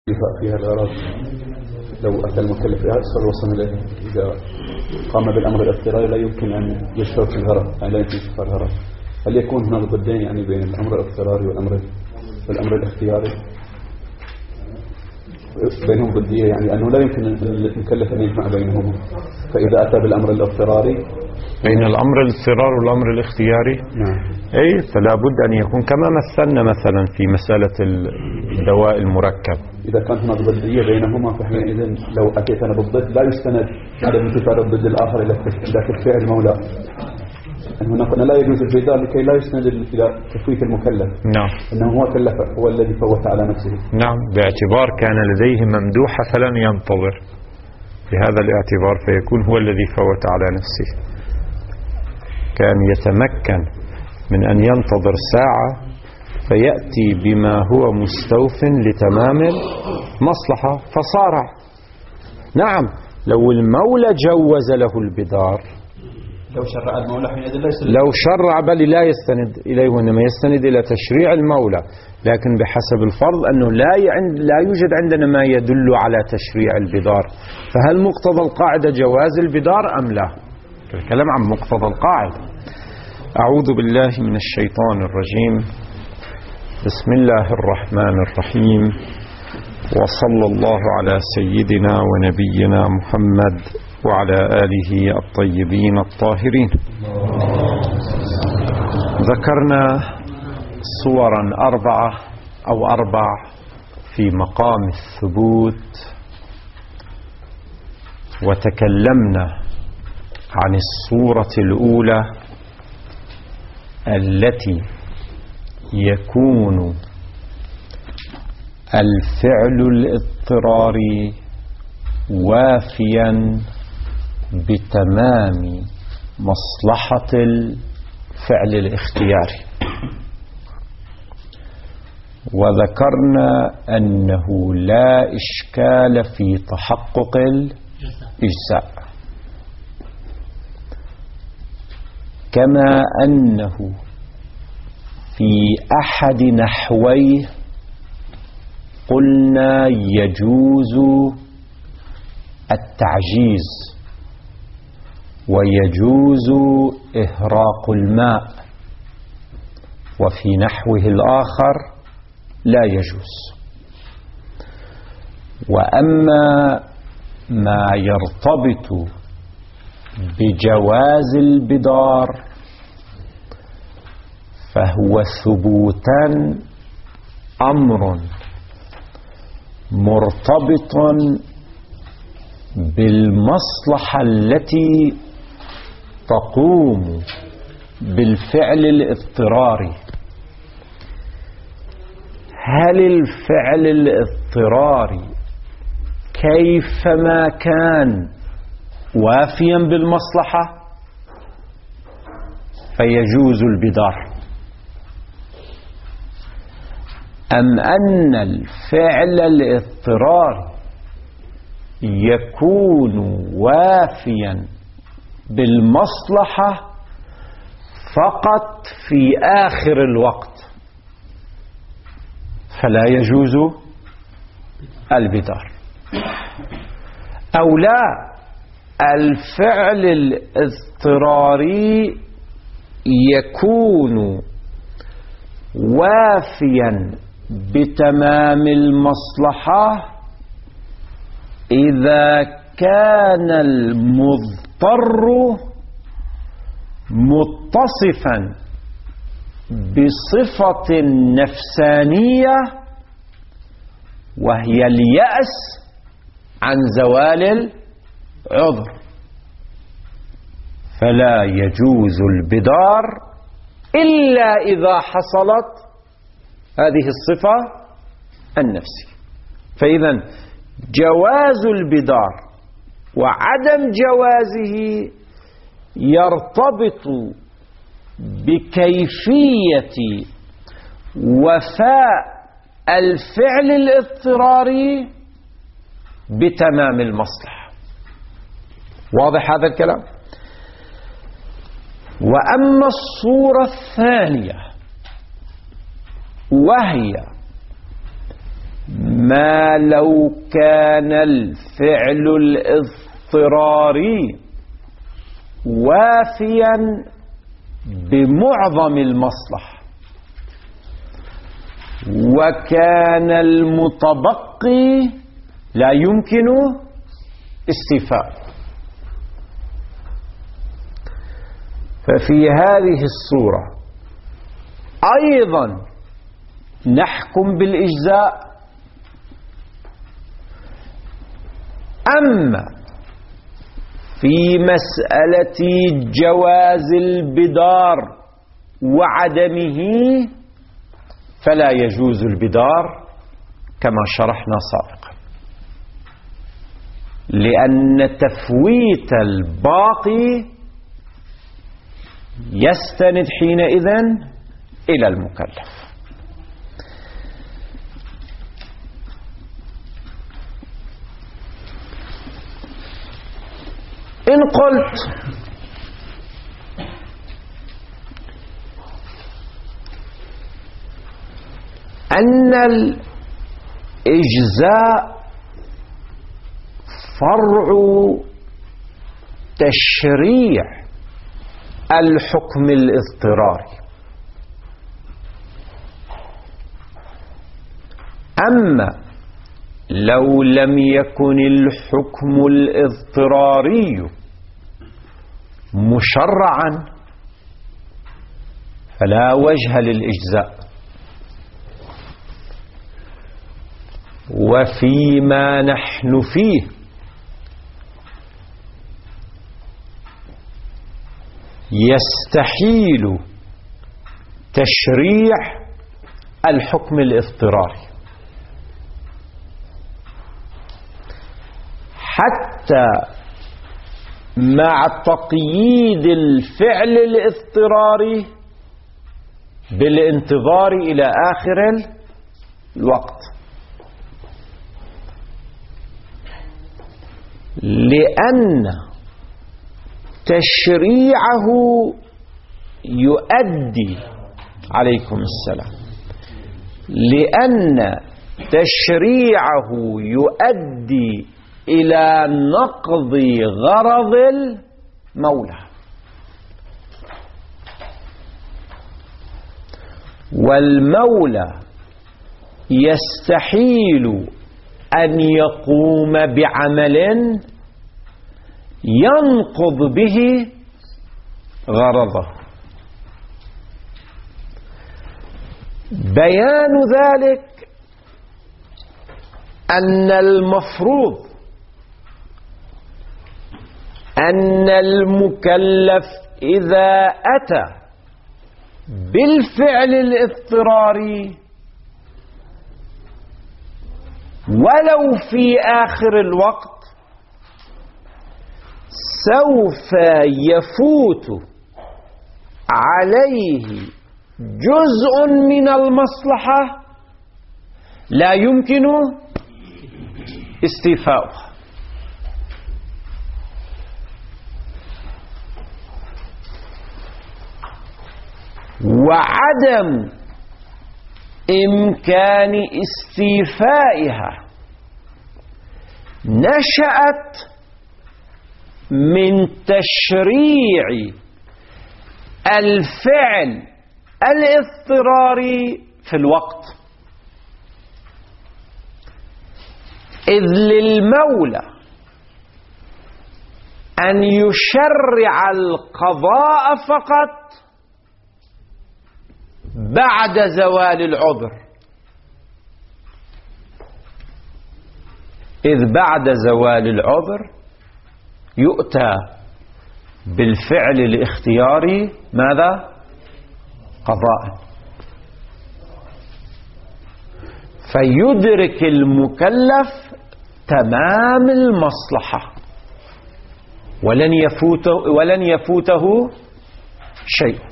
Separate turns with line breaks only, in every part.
فيها الغرض لو أتى المكلف يصل وصل إليه إذا قام بالأمر الاضطراري لا يمكن أن يشترك في الغرض، لا يمكن استغفار الغرض. هل يكون هناك ضدين يعني بين الأمر الاضطراري والأمر الاختياري؟ بينهم ضدية يعني أنه لا يمكن المكلف أن يجمع بينهما، فإذا أتى بالأمر الاضطراري
بين الأمر الاضطراري والأمر الاختياري،
نعم،
أي فلا بد أن يكون كما مثلنا مثلا في مسألة الدواء المركب.
إذا كان هناك ضدية بينهما فحينئذ لو أتيت أنا بالضد لا يستند عدم انتفاع الضد الآخر إلى تكفير المولى. هناك لا يجوز الجدال لكي لا يستند إلى تفويت المكلف.
نعم،
إنه هو كلفه، هو الذي فوت على نفسه.
نعم، باعتبار كان لديه ممدوحة فلم ينتظر، بهذا الاعتبار فيكون هو الذي فوت على نفسه. كان يتمكن من أن ينتظر ساعة فيأتي بما هو مستوف لتمام المصلحة فصارع. نعم، لو المولى جوز له البدار،
لو شرع المولى حينئذ لا يستند،
لو شرع بل لا يستند إليه وإنما يستند إلى تشريع المولى، لكن بحسب الفرض أنه لا يوجد عندنا ما يدل على تشريع البدار، فهل مقتضى القاعدة جواز البدار أم لا؟ الكلام عن مقتضى القاعدة. أعوذ بالله من الشيطان الرجيم. بسم الله الرحمن الرحيم، وصلى الله على سيدنا ونبينا محمد وعلى آله الطيبين الطاهرين. ذكرنا صورا أربع في مقام الثبوت، وتكلمنا عن الصورة الأولى التي يكون الفعل الاضطراري وافيا بتمام مصلحة الفعل الاختياري، وذكرنا أنه لا إشكال في تحقق الإجزاء، كما أنه في أحد نحويه قلنا يجوز التعجيز ويجوز إهراق الماء، وفي نحوه الآخر لا يجوز. وأما ما يرتبط بجواز البدار فهو ثبوتا أمر مرتبط بالمصلحة التي تقوم بالفعل الاضطراري. هل الفعل الاضطراري كيفما كان وافيا بالمصلحة فيجوز البدار، أم أن الفعل الاضطراري يكون وافيا بالمصلحة فقط في آخر الوقت فلا يجوز البدار، أو لا الفعل الاضطراري يكون وافيا بتمام المصلحة إذا كان المضطر متصفا بصفة نفسانية وهي اليأس عن زوال العذر، فلا يجوز البدار إلا إذا حصلت هذه الصفة النفسية. فإذا جواز البدار وعدم جوازه يرتبط بكيفية وفاء الفعل الاضطراري بتمام المصلحة. واضح هذا الكلام؟ وأما الصورة الثانية وهي ما لو كان الفعل الاضطراري وافيا بمعظم المصلحة وكان المتبقي لا يمكن استيفاء، ففي هذه الصورة أيضا نحكم بالإجزاء. أما في مسألة جواز البدار وعدمه فلا يجوز البدار كما شرحنا سابقا، لأن تفويت الباقي يستند حينئذ إلى المكلف. إن قلت أن الإجزاء فرع تشريع الحكم الاضطراري، أما لو لم يكن الحكم الاضطراري مشرعا فلا وجه للإجزاء. وفيما نحن فيه يستحيل تشريع الحكم الاضطراري حتى مع تقييد الفعل الاضطراري بالانتظار إلى آخر الوقت، لأن تشريعه يؤدي عليكم السلام لأن تشريعه يؤدي إلى نقض غرض المولى، والمولى يستحيل أن يقوم بعمل ينقض به غرضه. بيان ذلك أن المفروض أن المكلف إذا أتى بالفعل الاضطراري ولو في آخر الوقت سوف يفوت عليه جزء من المصلحة لا يمكن استيفاؤها، وعدم إمكان استيفائها نشأت من تشريع الفعل الاضطراري في الوقت، إذ للمولى أن يشرع القضاء فقط بعد زوال العذر، إذ بعد زوال العذر يؤتى بالفعل الاختياري ماذا؟ قضاء، فيدرك المكلف تمام المصلحة ولن يفوته شيء.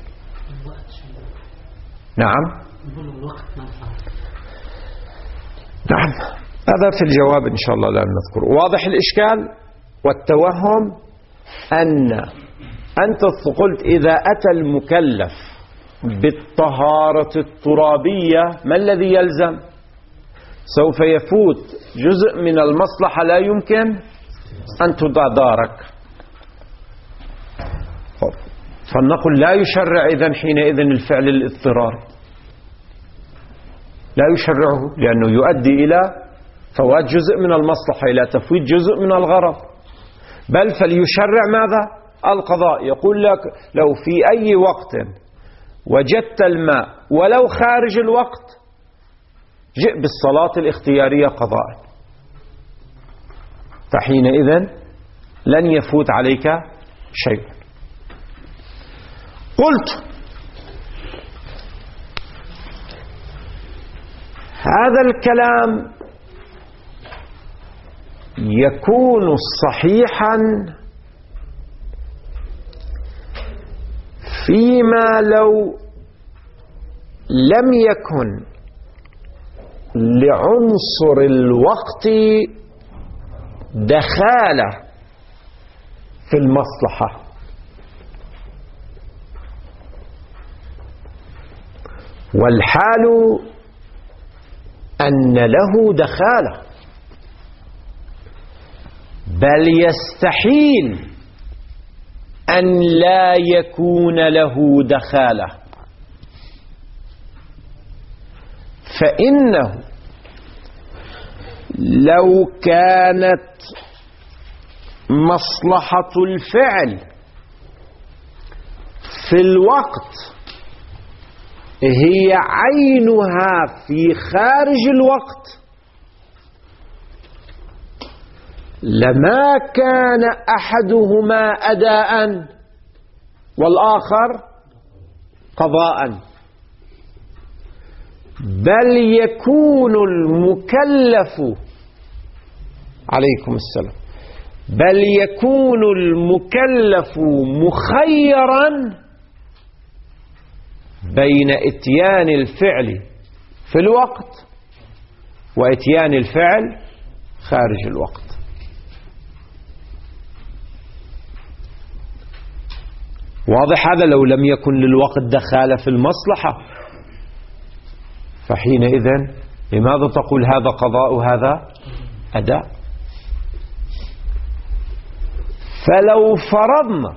نعم نعم، هذا في الجواب إن شاء الله لا نذكر. واضح الإشكال والتوهم أن أنت قلت إذا أتى المكلف بالطهارة الترابية ما الذي يلزم؟ سوف يفوت جزء من المصلحة لا يمكن أن تتدارك. فلنقل لا يشرع إذن حينئذ الفعل الاضطراري، لا يشرعه لأنه يؤدي إلى فوات جزء من المصلحة، إلى تفويت جزء من الغرض، بل فليشرع ماذا؟ القضاء. يقول لك لو في أي وقت وجدت الماء ولو خارج الوقت جئ بالصلاة الاختيارية قضاء، فحينئذ لن يفوت عليك شيء. قلت هذا الكلام يكون صحيحا فيما لو لم يكن لعنصر الوقت دخالة في المصلحة، والحال أن له دخالة، بل يستحيل أن لا يكون له دخالة، فإنه لو كانت مصلحة الفعل في الوقت هي عينها في خارج الوقت لما كان أحدهما أداء والآخر قضاء، بل يكون المكلف عليكم السلام بل يكون المكلف مخيرا بين اتيان الفعل في الوقت واتيان الفعل خارج الوقت. واضح هذا؟ لو لم يكن للوقت دخالة في المصلحة فحينئذ لماذا تقول هذا قضاء وهذا أداء؟ فلو فرضنا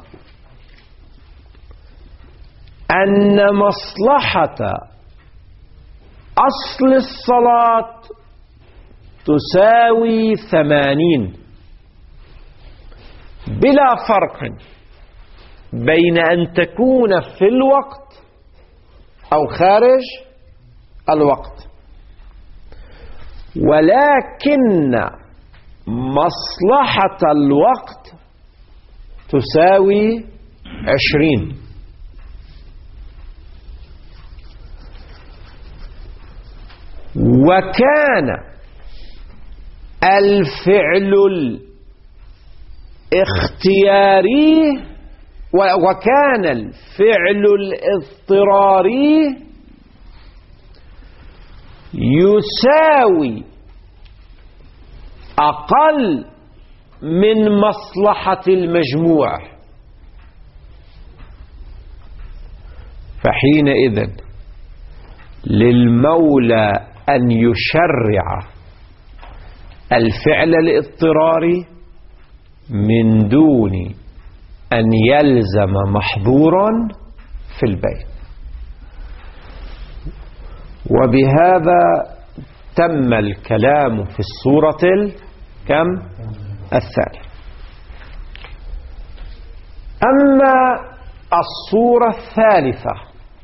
أن مصلحة أصل الصلاة تساوي 80 بلا فرق بين أن تكون في الوقت أو خارج الوقت، ولكن مصلحة الوقت تساوي 20، وكان الفعل الاختياري وكان الفعل الاضطراري يساوي أقل من مصلحة المجموع، فحينئذ للمولى أن يشرع الفعل الاضطراري من دون أن يلزم محظورا في البيت. وبهذا تم الكلام في الصورة الثانية. أما الصورة الثالثة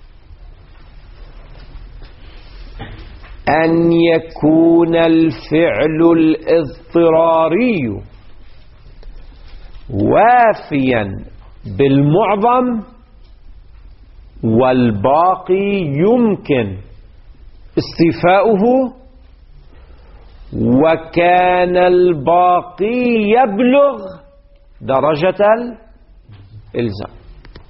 أن يكون الفعل الاضطراري وافيا بالمعظم والباقي يمكن استيفاؤه، وكان الباقي يبلغ درجة الإلزام.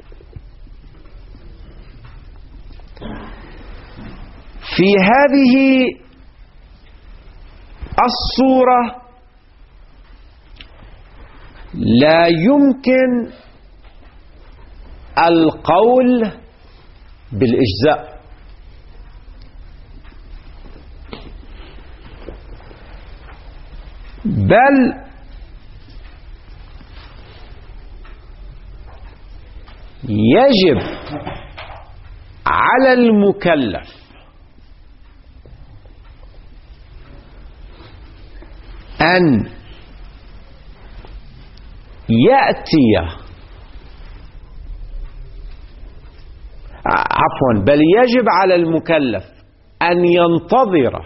في هذه الصورة لا يمكن القول بالإجزاء، بل يجب على المكلف أن يأتي بل يجب على المكلف أن ينتظر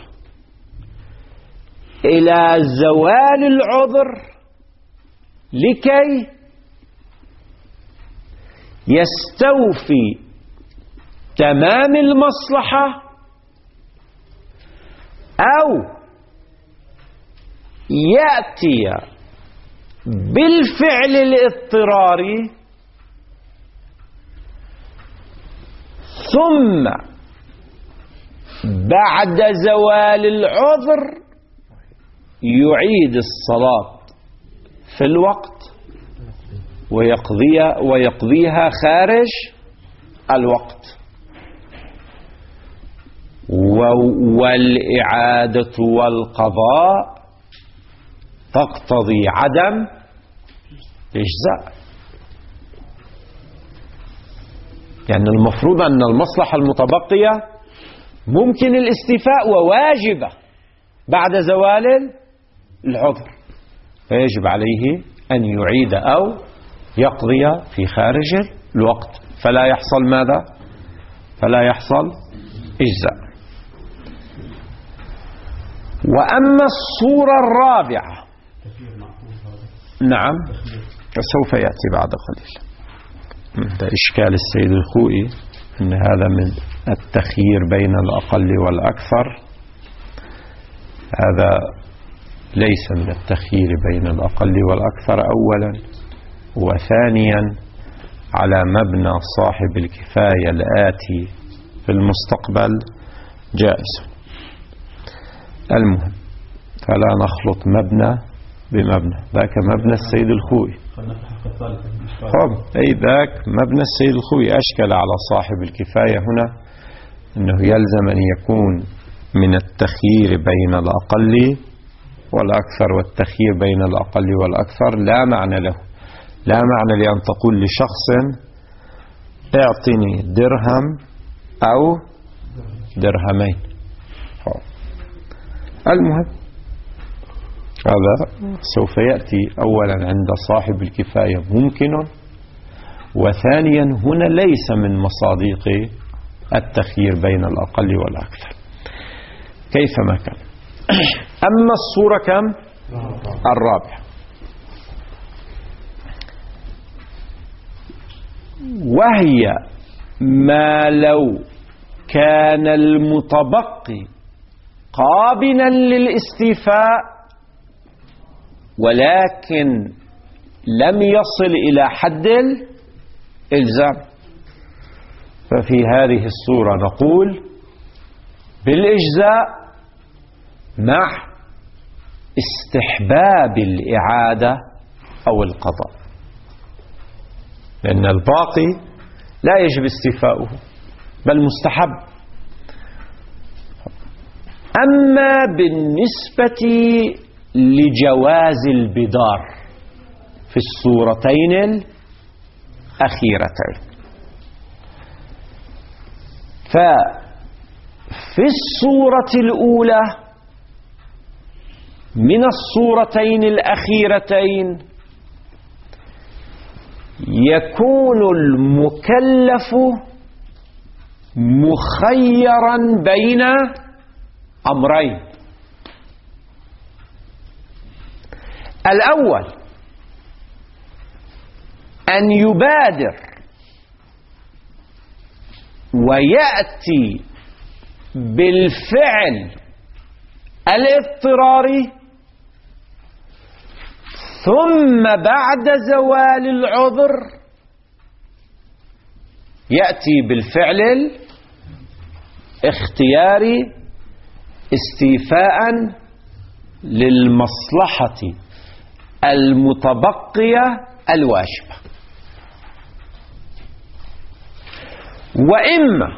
إلى زوال العذر لكي يستوفي تمام المصلحة أو يأتي بالفعل الاضطراري ثم بعد زوال العذر يعيد الصلاة في الوقت ويقضيها خارج الوقت. والإعادة والقضاء تقتضي عدم إجزاء. يعني المفروض أن المصلحة المتبقية ممكن الاستيفاء وواجبة بعد زوال العذر، فيجب عليه أن يعيد أو يقضي في خارج الوقت، فلا يحصل ماذا؟ فلا يحصل إجزاء. وأما الصورة الرابعة، نعم سوف يأتي بعد قليل. ده إشكال السيد الخوئي أن هذا من التخيير بين الأقل والأكثر، هذا ليس من التخيير بين الأقل والأكثر أولا، وثانيا على مبنى صاحب الكفاية الآتي في المستقبل جائز. المهم فلا نخلط مبنى بمبنى، ذاك مبنى السيد الخوئي. أي ذاك مبنى السيد الخوئي أشكل على صاحب الكفاية هنا أنه يلزم أن يكون من التخيير بين الأقل والأكثر، والتخيير بين الأقل والأكثر لا معنى له، لا معنى لأن تقول لشخص اعطني درهم أو درهمين. المهم هذا سوف يأتي أولا عند صاحب الكفاية ممكن، وثانيا هنا ليس من مصادق التخيير بين الأقل والأكثر كيفما كان. أما الصورة كم؟ الرابعة، وهي ما لو كان المتبقي قابلا للاستيفاء ولكن لم يصل إلى حد الإلزام، ففي هذه الصورة نقول بالإجزاء مع استحباب الإعادة أو القضاء، لأن الباقي لا يجب استيفاؤه بل مستحب. أما بالنسبة لجواز البدار في الصورتين الأخيرتين، ففي الصورة الأولى من الصورتين الأخيرتين يكون المكلف مخيرا بين أمرين: الأول أن يبادر ويأتي بالفعل الاضطراري، ثم بعد زوال العذر يأتي بالفعل الاختياري استيفاء للمصلحة المتبقية الواجبة. وإما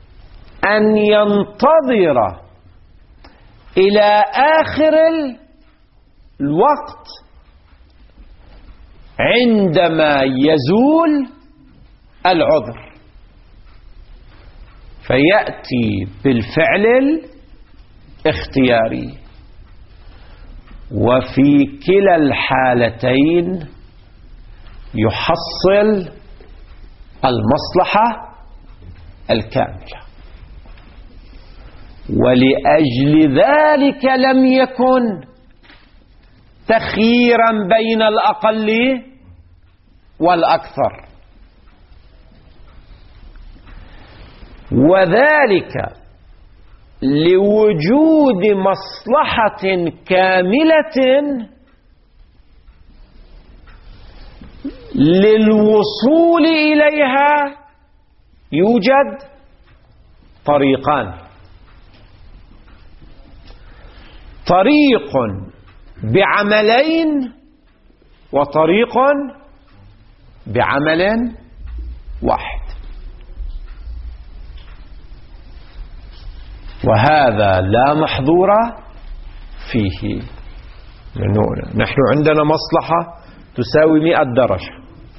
أن ينتظر إلى آخر الوقت عندما يزول العذر، فيأتي بالفعل الاختياري، وفي كلا الحالتين يحصل المصلحة الكاملة. ولأجل ذلك لم يكن تخييرا بين الأقل والأكثر، وذلك لوجود مصلحة كاملة للوصول إليها يوجد طريقان: طريق بعملين وطريق بعمل واحد. وهذا لا محظور فيه، لأنه نحن عندنا مصلحة تساوي 100 درجة،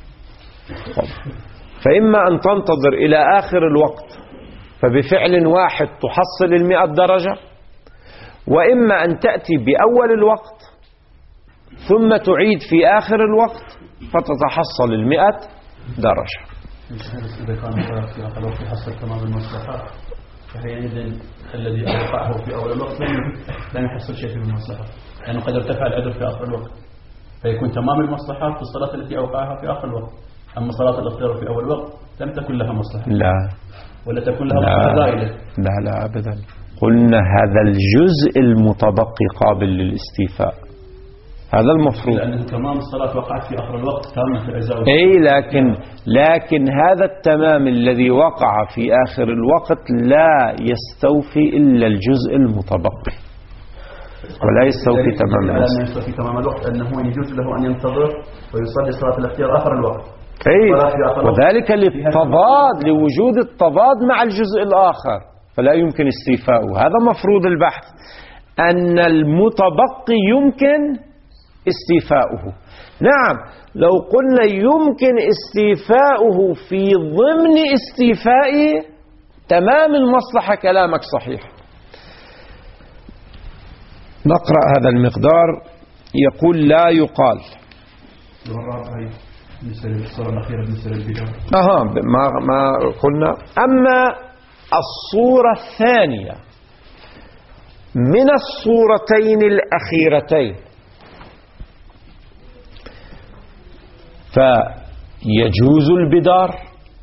فإما أن تنتظر إلى آخر الوقت فبفعل واحد تحصل 100 درجة، وإما أن تأتي بأول الوقت ثم تعيد في آخر الوقت فتتحصل 100 درجة.
إذا كان في آخر الوقت يحصل تمام المصلحة، فحينئذ الذي أوقعه في أول الوقت لم يحصل شيء من المصلحة، لأنه قد ارتفع العذر في آخر الوقت، فيكون تمام المصلحة في الصلاة التي أوقعها في آخر الوقت. أما صلاة الاختيار في أول الوقت لم تكن لها مصلحة،
لا،
ولا تكون لها مصلحة زائدة.
لا أبدا. قلنا هذا الجزء المتبقي قابل للاستيفاء، هذا المفروض،
لأنه تمام الصلاة وقعت في آخر الوقت تامة في أجزاء.
أي لكن هذا التمام الذي وقع في آخر الوقت لا يستوفي إلا الجزء المتبقي، ولا يستوفي تمام الوقت.
لا يستوفي تمام الوقت، أنه يجوز له أن ينتظر ويصلي صلاة الاختيار آخر الوقت.
أي، وذلك للتضاد، لوجود التضاد مع الجزء الآخر، فلا يمكن استيفاؤه. هذا مفروض البحث، أن المتبقي يمكن استيفاؤه. نعم، لو قلنا يمكن استيفاؤه في ضمن استيفاء تمام المصلحة كلامك صحيح. نقرأ هذا المقدار. يقول: لا يقال ما قلنا. أما الصورة الثانية من الصورتين الأخيرتين فيجوز البدار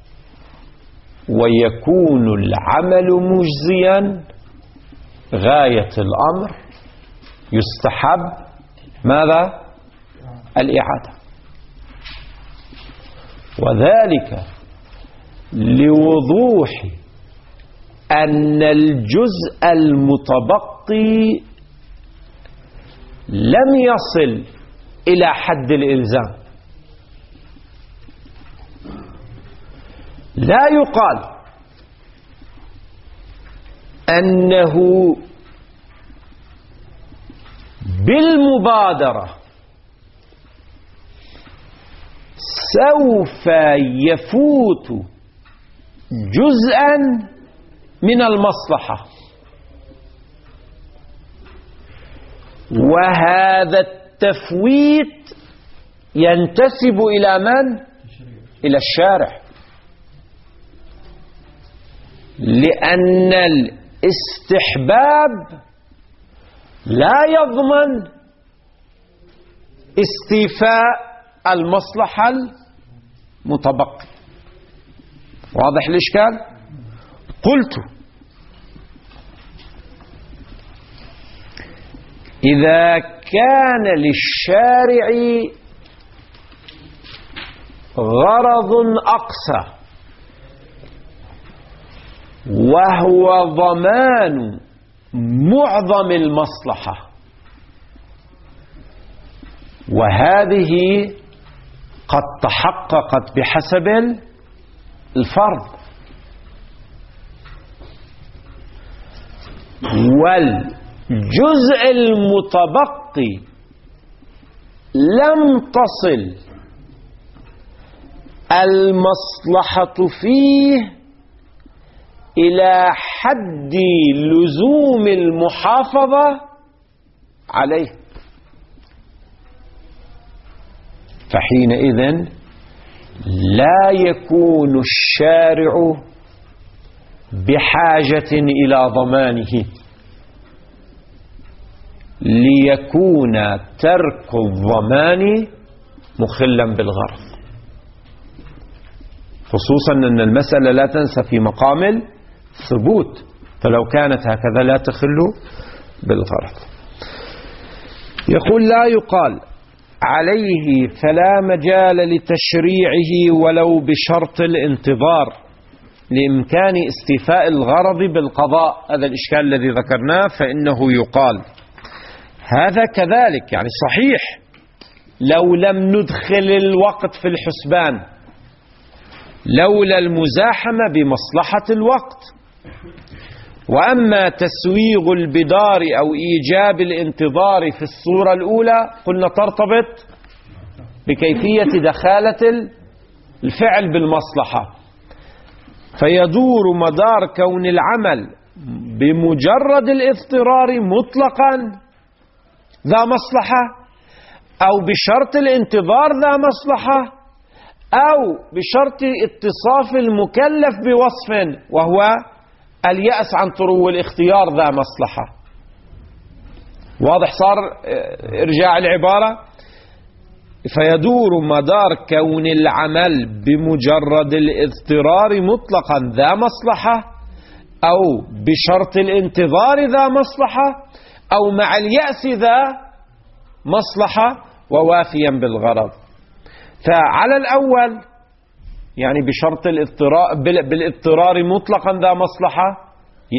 ويكون العمل مجزيا غاية الأمر، يستحب ماذا؟ الإعادة. وذلك لوضوح أن الجزء المتبقي لم يصل إلى حد الإلزام. لا يقال أنه بالمبادرة سوف يفوت جزءا من المصلحة، وهذا التفويت ينتسب إلى من؟ إلى الشارع، لأن الاستحباب لا يضمن استيفاء المصلحة المتبقي. واضح الإشكال؟ قلت: إذا كان للشارع غرض أقصى وهو ضمان معظم المصلحة، وهذه قد تحققت بحسب الفرض، والجزء المتبقي لم تصل المصلحة فيه إلى حد لزوم المحافظة عليه، فحينئذ لا يكون الشارع بحاجة إلى ضمانه، ليكون ترك الضمان مخلا بالغرض، خصوصا أن المسألة لا تنسى في مقام الثبوت، فلو كانت هكذا لا تخل بالغرض. يقول لا يقال عليه فلا مجال لتشريعه ولو بشرط الانتظار لإمكان استيفاء الغرض بالقضاء. هذا الإشكال الذي ذكرناه، فإنه يقال هذا كذلك، يعني صحيح لو لم ندخل الوقت في الحسبان، لولا المزاحمة بمصلحة الوقت. وأما تسويغ البدار أو إيجاب الانتظار في الصورة الأولى قلنا ترتبط بكيفية دخالة الفعل بالمصلحة، فيدور مدار كون العمل بمجرد الاضطرار مطلقا ذا مصلحة، أو بشرط الانتظار ذا مصلحة، أو بشرط اتصاف المكلف بوصف وهو اليأس عن طرو الاختيار ذا مصلحة. واضح صار إرجاع العبارة؟ فيدور مدار كون العمل بمجرد الاضطرار مطلقا ذا مصلحة، أو بشرط الانتظار ذا مصلحة، أو مع اليأس ذا مصلحة ووافيا بالغرض. فعلى الأول يعني بشرط الاضطرار بالاضطرار مطلقا ذا مصلحة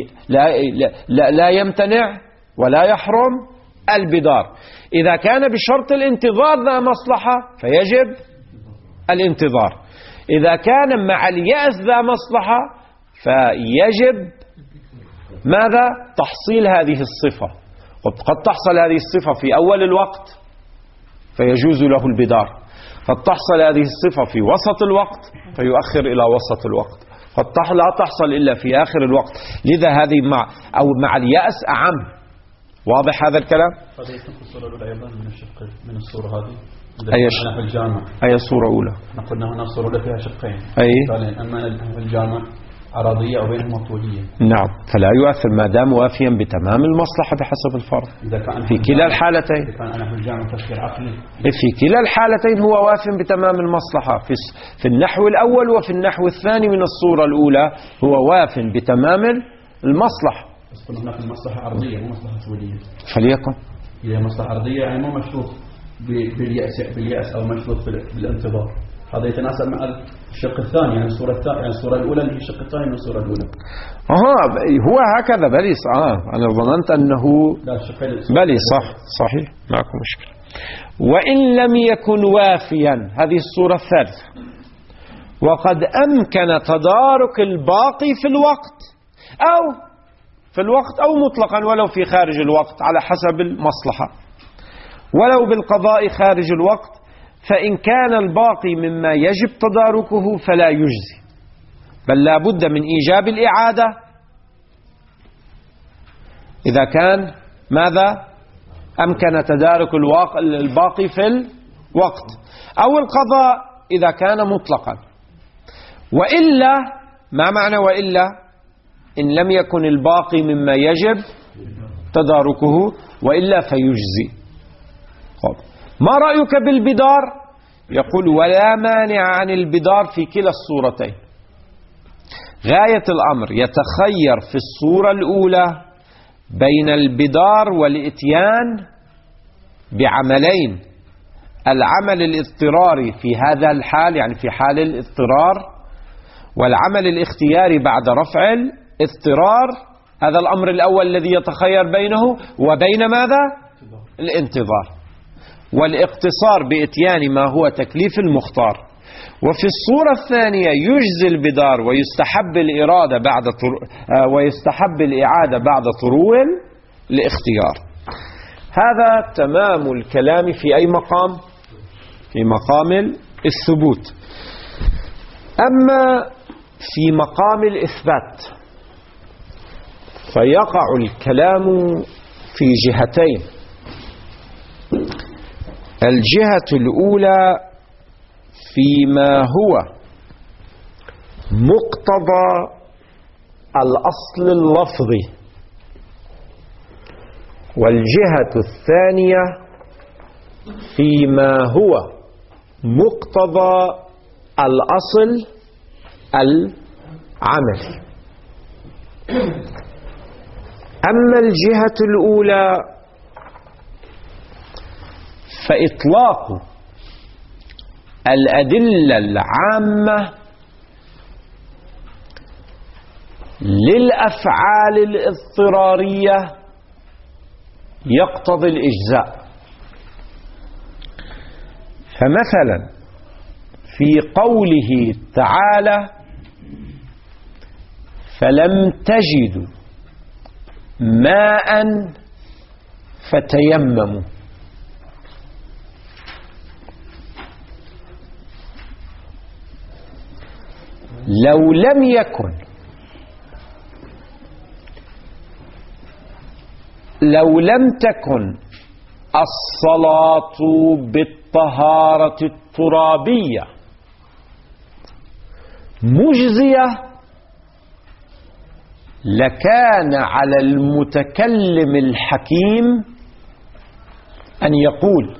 لا يمتنع ولا يحرم البدار. إذا كان بشرط الانتظار ذا مصلحة فيجب الانتظار. إذا كان مع اليأس ذا مصلحة فيجب ماذا؟ تحصيل هذه الصفة. قد تحصل هذه الصفة في أول الوقت فيجوز له البدار، قد تحصل هذه الصفة في وسط الوقت فيؤخر إلى وسط الوقت، قد لا تحصل إلا في آخر الوقت. لذا هذه مع اليأس أعم. واضح هذا الكلام؟
هذا يكون في الصورة الأولى أيضا من الشق من الصورة هذه.
في
الجامع
أي صورة أولى؟
قلنا هنا الصورة الأولى فيها شقين.
أي.
أما في الجامع عرضية وبينهما طولية.
نعم، فلا يؤثر ما دام وافيا بتمام المصلحة بحسب الفرض. في كلا الحالتين.
إذا كان أنا في الجامع تفسير عقلي.
في كلا الحالتين هو واف بتمام المصلحة، في النحو الأول وفي النحو الثاني من الصورة الأولى هو واف بتمام المصلحة.
بس قلنا هناك المصلحة عرضية مو مصلحة طولية.
فليكن.
إذا مصلحة عرضية يعني مو مشروط باليأس أو مشروط بالانتظار. هذا يتناسب مع الشق الثاني، يعني الصورة الثانية، يعني الصورة الأولى اللي هي الشق الثاني من الصورة الأولى.
هو هكذا بلي. أنا ظننت أنه بلي صحيح، معكم مشكلة. وإن لم يكن وافيا، هذه الصورة الثالثة، وقد أمكن تدارك الباقي في الوقت أو مطلقا ولو في خارج الوقت على حسب المصلحة، ولو بالقضاء خارج الوقت، فإن كان الباقي مما يجب تداركه فلا يجزي، بل لا بد من إيجاب الإعادة إذا كان ماذا؟ أمكن تدارك الباقي في الوقت، أو القضاء إذا كان مطلقا. وإلا، ما معنى وإلا؟ إن لم يكن الباقي مما يجب تداركه وإلا فيجزي. ما رأيك بالبدار؟ يقول ولا مانع عن البدار في كلا الصورتين. غاية الأمر يتخير في الصورة الأولى بين البدار والإتيان بعملين: العمل الاضطراري في هذا الحال، يعني في حال الاضطرار، والعمل الاختياري بعد رفع الاضطرار. هذا الأمر الأول الذي يتخير بينه وبين ماذا؟ الانتظار، والاقتصار بإتيان ما هو تكليف المختار. وفي الصورة الثانية يجزي البدار ويستحب ويستحب الإعادة بعد طرو الاختيار. هذا تمام الكلام في أي مقام؟ في مقام الثبوت. أما في مقام الإثبات فيقع الكلام في جهتين. الجهة الأولى فيما هو مقتضى الأصل اللفظي، والجهة الثانية فيما هو مقتضى الأصل العملي. أما الجهة الأولى فإطلاق الأدلة العامة للأفعال الاضطرارية يقتضي الإجزاء. فمثلا في قوله تعالى فلم تجدوا ماء فتيمموا، لو لم تكن الصلاة بالطهارة الترابية مجزية لكان على المتكلم الحكيم أن يقول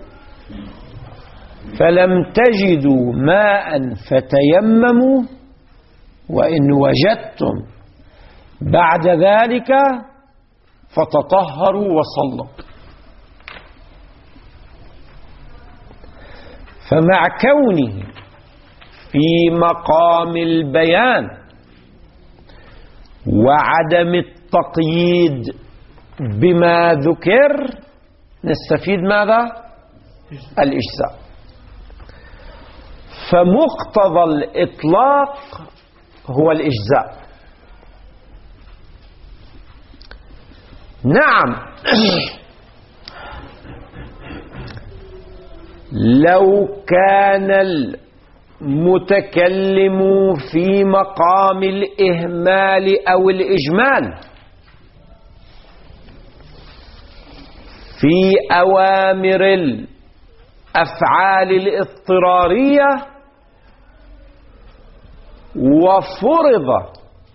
فلم تجدوا ماء فتيمموا، وإن وجدتم بعد ذلك فتطهروا وصلوا. فمع كونه في مقام البيان وعدم التقييد بما ذكر نستفيد ماذا؟ الإجزاء. فمقتضى الإطلاق هو الإجزاء. نعم، لو كان المتكلم في مقام الإهمال أو الإجمال في أوامر الأفعال الاضطرارية وفرض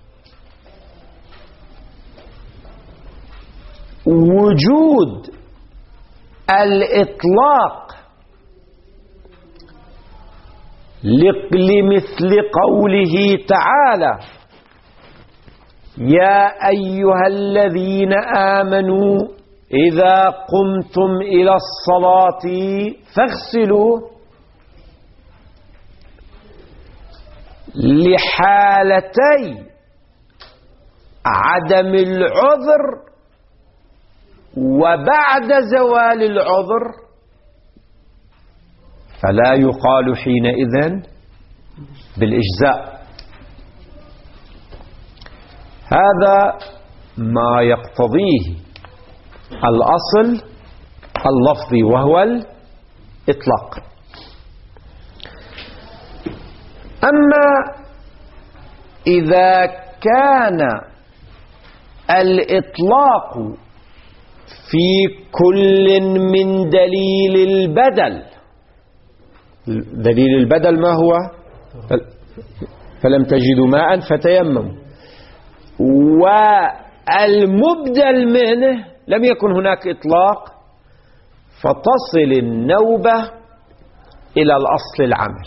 وجود الإطلاق لمثل قوله تعالى يا أيها الذين آمنوا إذا قمتم إلى الصلاة فاغسلوا، لحالتي عدم العذر وبعد زوال العذر، فلا يقال حينئذ بالإجزاء. هذا ما يقتضيه الأصل اللفظي وهو الإطلاق. أما إذا كان الإطلاق في كل من دليل البدل، دليل البدل ما هو؟ فلم تجدوا ماء فتيمموا، والمبدل منه لم يكن هناك إطلاق، فتصل النوبة إلى الأصل العملي.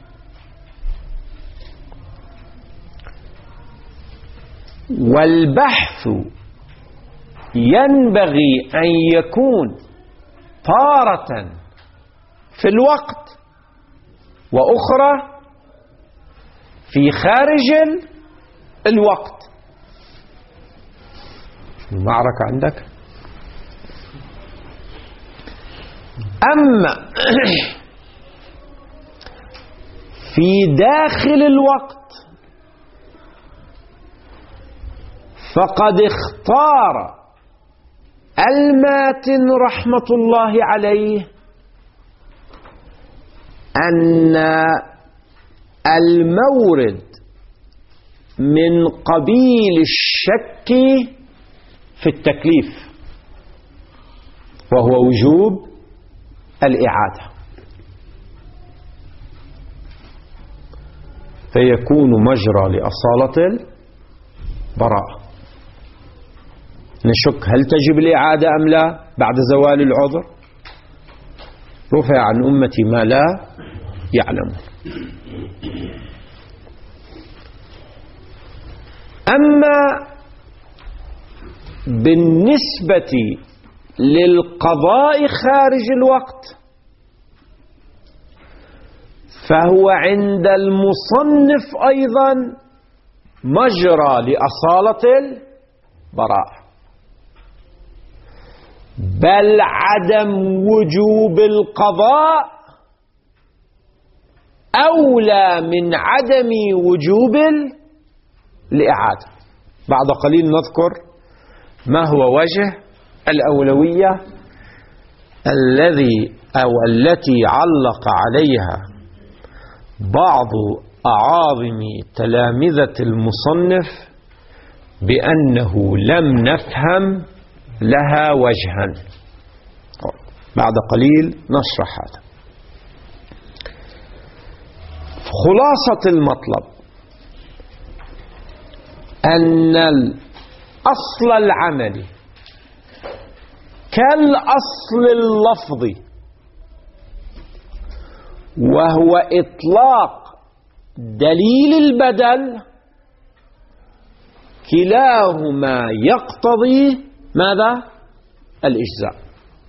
والبحث ينبغي أن يكون تارة في الوقت وأخرى في خارج الوقت. المعركة عندك. أما في داخل الوقت فقد اختار الماتن رحمة الله عليه أن المورد من قبيل الشك في التكليف، وهو وجوب الإعادة، فيكون مجرى لأصالة البراءة. نشك هل تجب الإعادة أم لا بعد زوال العذر؟ رفع عن أمتي ما لا يعلم. أما بالنسبة للقضاء خارج الوقت فهو عند المصنف أيضا مجرى لأصالة البراءة، بل عدم وجوب القضاء أولى من عدم وجوب الإعادة. بعد قليل نذكر ما هو وجه الأولوية التي علق عليها بعض أعاظم تلامذة المصنف بأنه لم نفهم لها وجها. بعد قليل نشرح هذا. خلاصة المطلب أن الأصل العملي كالأصل اللفظي، وهو إطلاق دليل البدل، كلاهما يقتضي ماذا؟ الإجزاء.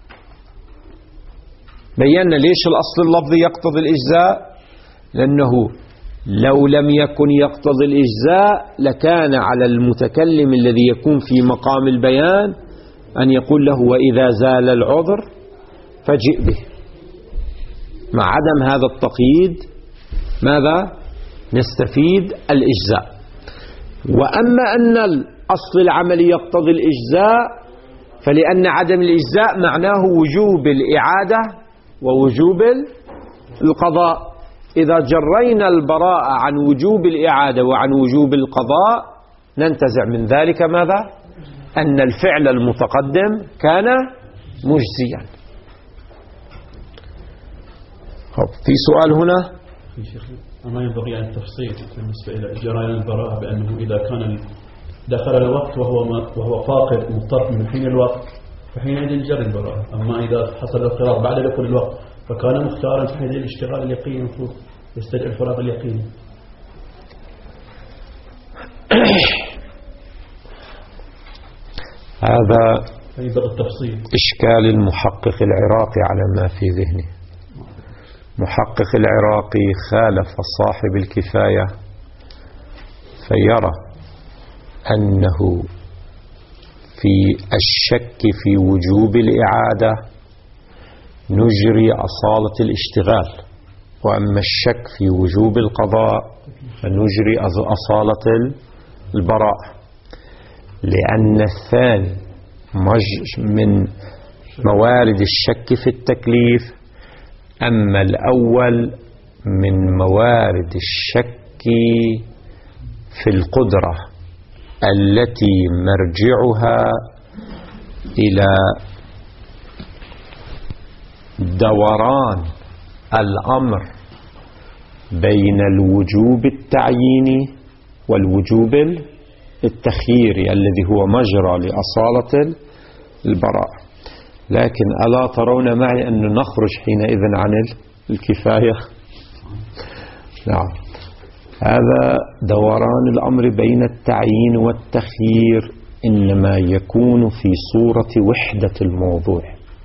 بينا ليش الأصل اللفظي يقتضي الإجزاء؟ لأنه لو لم يكن يقتضي الإجزاء لكان على المتكلم الذي يكون في مقام البيان أن يقول له وإذا زال العذر فجئ به. مع عدم هذا التقييد ماذا؟ نستفيد الإجزاء. وأما أن الأصل العملي يقتضي الإجزاء فلأن عدم الإجزاء معناه وجوب الإعادة ووجوب القضاء. إذا جرينا البراءة عن وجوب الإعادة وعن وجوب القضاء ننتزع من ذلك ماذا؟ أن الفعل المتقدم كان مجزيا. في سؤال هنا؟
ما ينبغي التفصيل بالنسبة إلى جريان البراءة بأنه إذا كان دخل الوقت وهو فاقد مضطر من حين الوقت فحينئذ جرى البراءة. أما إذا حصل الاضطرار بعد دخول الوقت فكان مختارا فحينئذ الاشتغال اليقيني المفروض يستدعي الفراغ اليقيني.
هذا
التفصيل
إشكال المحقق العراقي على ما في ذهنه. محقق العراقي خالف صاحب الكفاية فيرى أنه في الشك في وجوب الإعادة نجري أصالة الاشتغال، وأما الشك في وجوب القضاء فنجري أصالة البراءة، لأن الثاني من موارد الشك في التكليف، أما الأول من موارد الشك في القدرة التي مرجعها إلى دوران الأمر بين الوجوب التعييني والوجوب التخييري الذي هو مجرى لأصالة البراءة. لكن ألا ترون معي أن نخرج حينئذ عن الكفاية؟ نعم. هذا دوران الأمر بين التعيين والتخيير إنما يكون في صورة وحدة الموضوع،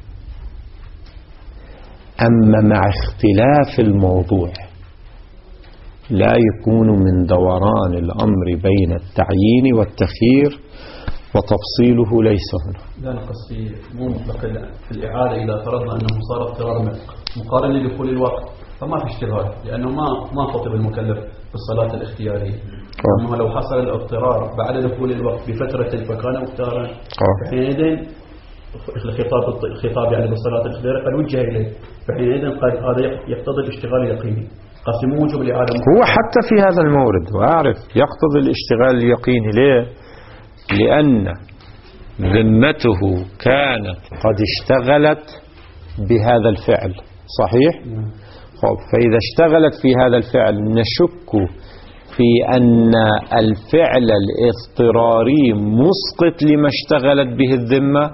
أما مع اختلاف الموضوع لا يكون من دوران الأمر بين التعيين والتخيير، وتفصيله ليس هنا.
لا نقص في مو مطلق في الإعادة إذا فرضنا أنه صار اضطرار مقارن لدخول الوقت فما في اشتغال، لأنه ما خطب المكلف بالصلاة الاختيارية. أما لو حصل الاضطرار بعد دخول الوقت بفترة فكان مختارا حينئذ الخطاب يعني بالصلاة الخير قد وجه إليه، فحينئذ قد هذا يقتضي الاشتغال اليقيني. قسم وجوب الإعادة
هو حتى في هذا المورد وأعرف يقتضي الاشتغال اليقيني. ليه؟ لأن ذمته كانت قد اشتغلت بهذا الفعل، صحيح؟ فإذا اشتغلت في هذا الفعل نشك في أن الفعل الاضطراري مسقط لما اشتغلت به الذمة.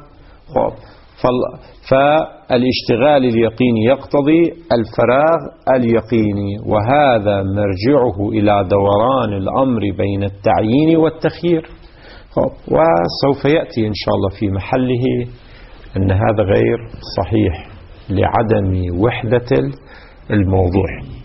فالاشتغال اليقيني يقتضي الفراغ اليقيني، وهذا مرجعه إلى دوران الأمر بين التعيين والتخيير. وسوف يأتي إن شاء الله في محله أن هذا غير صحيح لعدم وحدة الموضوع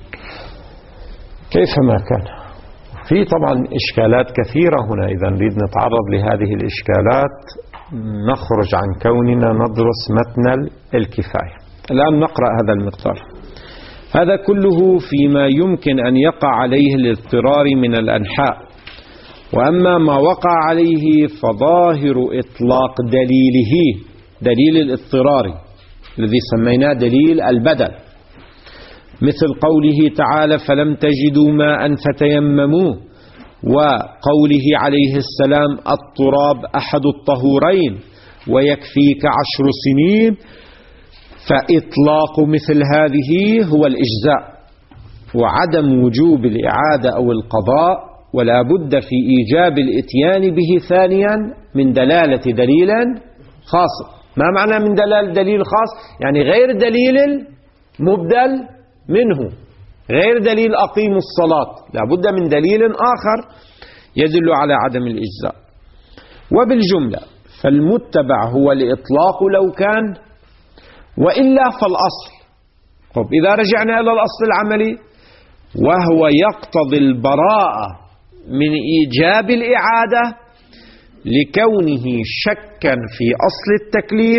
كيفما كان. في طبعا إشكالات كثيرة هنا، إذا نريد نتعرض لهذه الإشكالات نخرج عن كوننا ندرس متن الكفاية. الآن نقرأ هذا المقدار. هذا كله فيما يمكن أن يقع عليه الاضطرار من الأنحاء، وأما ما وقع عليه فظاهر إطلاق دليله، دليل الاضطرار الذي سميناه دليل البدل، مثل قوله تعالى فلم تجدوا ماء فتيمموا، وقوله عليه السلام التراب أحد الطهورين ويكفيك 10 سنين. فإطلاق مثل هذه هو الإجزاء وعدم وجوب الإعادة أو القضاء، ولا بد في إيجاب الإتيان به ثانيا من دلالة دليل خاص. ما معنى من دليل خاص؟ يعني غير دليل مبدل منه، غير دليل أقيموا الصلاة، لا بد من دليل آخر يدل على عدم الإجزاء. وبالجملة فالمتبع هو الإطلاق لو كان، وإلا فالأصل. طب إذا رجعنا إلى الأصل العملي وهو يقتضي البراءة من إيجاب الإعادة لكونه شكا في أصل التكليف،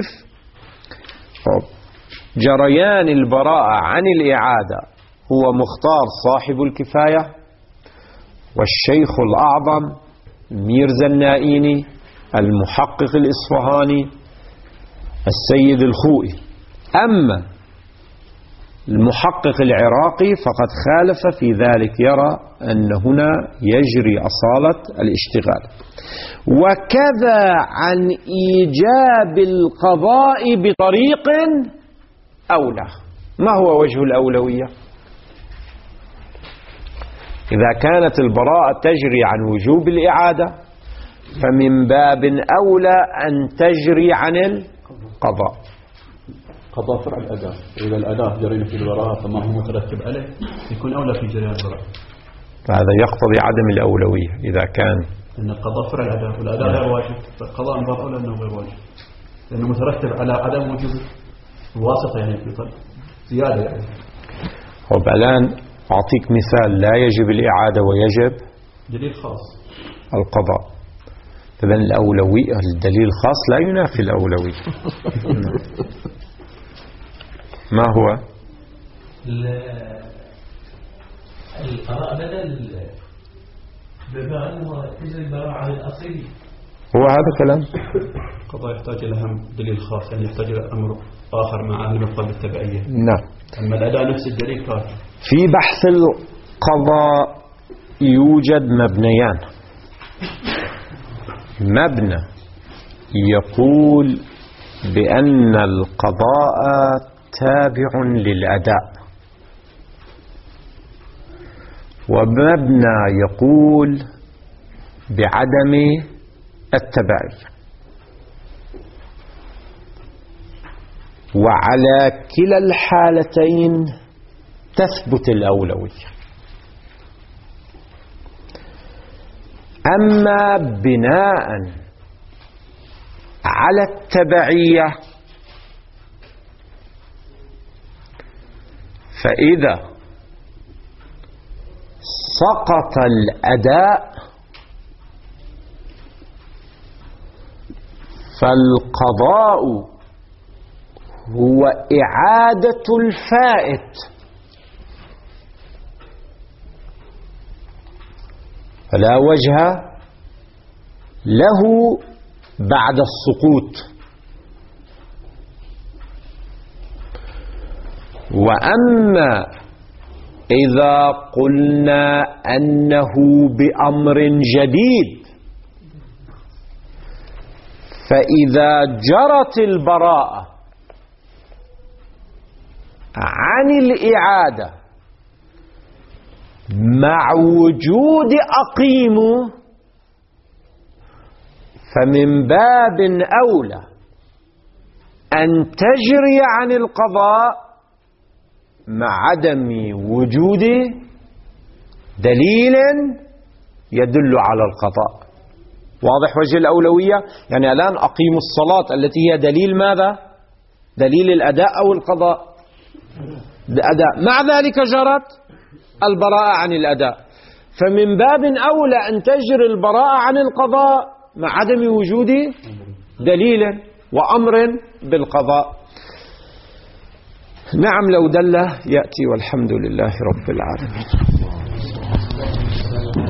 جريان البراءة عن الإعادة هو مختار صاحب الكفاية والشيخ الأعظم ميرزا النائيني المحقق الإصفهاني السيد الخوئي. أما المحقق العراقي فقد خالف في ذلك، يرى أن هنا يجري أصالة الاشتغال. وكذا عن إيجاب القضاء بطريق أولى. ما هو وجه الأولوية؟ إذا كانت البراءة تجري عن وجوب الإعادة فمن باب أولى أن تجري عن القضاء.
قضاء فرع الأداء، إذا الأداء جرينا في البراءة فما هو مترتب عليه يكون أولى في جريان البراءة.
هذا يقتضي عدم الأولوية إذا كان
أن القضاء فرع الأداء والأداء غير واجب، فالقضاء من باب أولى أنه غير واجب لأنه مترتب على عدم وجوب الواسطة، يعني في طلب زيادة يعني.
الآن أعطيك مثال لا يجب الإعادة ويجب
دليل خاص
القضاء. إذن الأولوية الدليل الخاص لا ينافي الأولوية. ما هو؟
القضاء بدل بما أنه تجري البراءة عن الأصيل.
هو هذا كلام.
القضاء يحتاج إلى دليل خاص، يعني يحتاج إلى أمر آخر مع أهل المطلب التبعية.
نعم.
أما الأداء نفس الدليل كافي.
في بحث القضاء يوجد مبنيان. مبنى يقول بأن القضاء تابع للأداء، ومبنى يقول بعدم التبعية، وعلى كلا الحالتين تثبت الأولوية. أما بناء على التبعية فإذا سقط الأداء فالقضاء هو إعادة الفائت، فلا وجه له بعد السقوط. وأما إذا قلنا أنه بأمر جديد، فإذا جرت البراءة عن الإعادة مع وجود أقيموا، فمن باب أولى أن تجري عن القضاء مع عدم وجود دليل يدل على القضاء. واضح وجه الأولوية؟ يعني الآن أقيموا الصلاة التي هي دليل ماذا؟ دليل الأداء أو القضاء؟ الأداء، مع ذلك جرت البراءة عن الأداء، فمن باب أولى أن تجري البراءة عن القضاء مع عدم وجود دليل وأمر بالقضاء. نعم لو دل يأتي، والحمد لله رب العالمين.